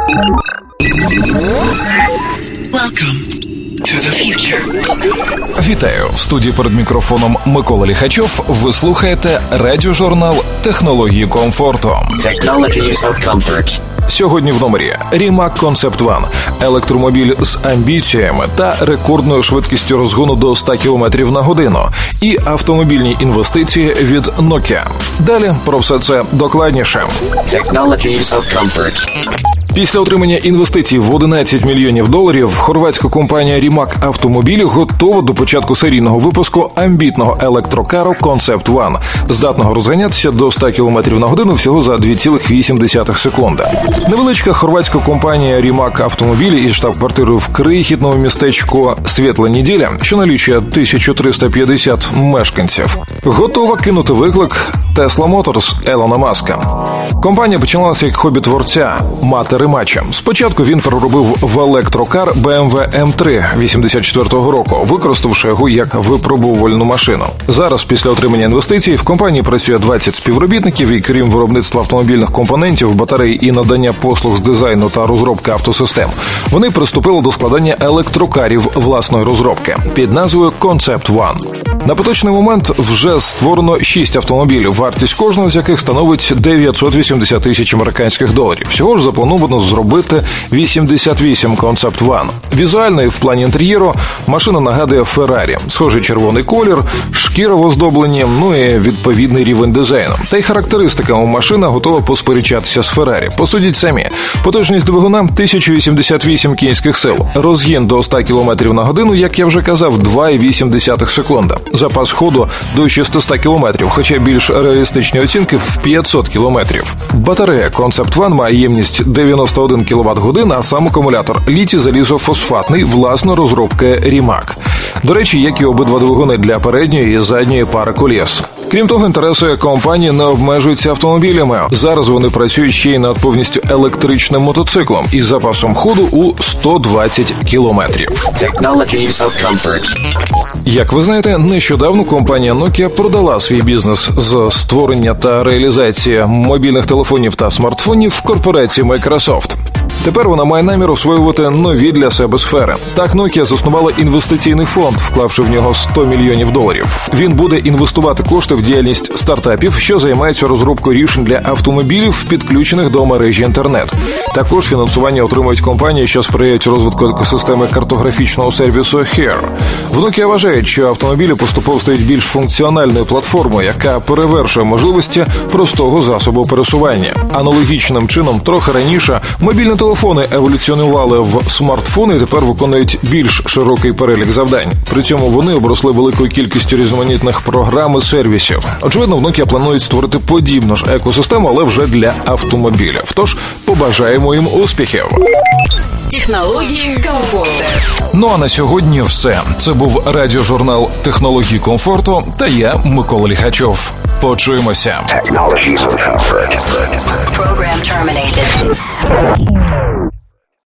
Welcome to the future. Вітаю! В студії перед мікрофоном Микола Ліхачов. Ви слухаєте радіожурнал «Технології комфорту». Technologies of Comfort. Сьогодні в номері Rimac Concept One – електромобіль з амбіціями та рекордною швидкістю розгону до 100 км на годину і автомобільні інвестиції від Nokia. Далі про все це докладніше. Technologies of Comfort. Після отримання інвестицій в $11 мільйонів хорватська компанія Rimac Автомобілі готова до початку серійного випуску амбітного електрокару Concept One, здатного розганятися до 100 км на годину всього за 2,8 секунди. Невеличка хорватська компанія Rimac Автомобілі із штаб-квартирою в крихітному містечку Світла Неділя, що налічує 1350 мешканців, готова кинути виклик Tesla Motors Елона Маска. Компанія починалася як хобі-творця, мати Римача. Спочатку він переробив в електрокар BMW M3 84-го року, використавши його як випробувальну машину. Зараз, після отримання інвестицій, в компанії працює 20 співробітників і крім виробництва автомобільних компонентів, батарей і надання послуг з дизайну та розробки автосистем, вони приступили до складання електрокарів власної розробки під назвою Concept One. На поточний момент вже створено 6 автомобілів, вартість кожного з яких становить $980 тисяч американських доларів. Всього ж заплановано зробити 88 Concept One. Візуально і в плані інтер'єру машина нагадує Феррарі. Схожий червоний колір, шкіра в оздобленні, і відповідний рівень дизайну. Та й характеристиками машина готова посперечатися з Феррарі. Посудіть самі. Потужність двигуна 1088 кінських сил. Розгін до 100 км на годину, як я вже казав, 2,8 секунди. Запас ходу до 600 км, хоча більш реалістичні оцінки в 500 км. Батарея Concept One має ємність 91 кВт-годин, а сам акумулятор літій-залізофосфатний власної розробки Rimac. До речі, як і обидва двигуни для передньої і задньої пари коліс. Крім того, інтереси компанії не обмежуються автомобілями. Зараз вони працюють ще й над повністю електричним мотоциклом із запасом ходу у 120 кілометрів. Technologies of Comfort. Як ви знаєте, нещодавно компанія Nokia продала свій бізнес з створення та реалізації мобільних телефонів та смартфонів корпорації Microsoft. Тепер вона має намір освоювати нові для себе сфери. Так, Nokia заснувала інвестиційний фонд, вклавши в нього $100 мільйонів. Він буде інвестувати кошти в діяльність стартапів, що займаються розробкою рішень для автомобілів, підключених до мережі інтернет. Також фінансування отримують компанії, що сприяють розвитку екосистеми картографічного сервісу HERE. В Nokia вважають, що автомобілі поступово стають більш функціональною платформою, яка перевершує можливості простого засобу пересування. Аналогічним чином, трохи раніше мобільні телефони еволюціонували в смартфони і тепер виконують більш широкий перелік завдань. При цьому вони обросли великою кількістю різноманітних програм і сервісів. Очевидно, в Nokia планують створити подібну ж екосистему, але вже для автомобілів. Тож, побажаємо їм успіхів! Технології комфорту. А на сьогодні все. Це був радіожурнал «Технології комфорту» та я, Микола Ліхачов. Почуємося. Technologies of Comfort. Program terminated.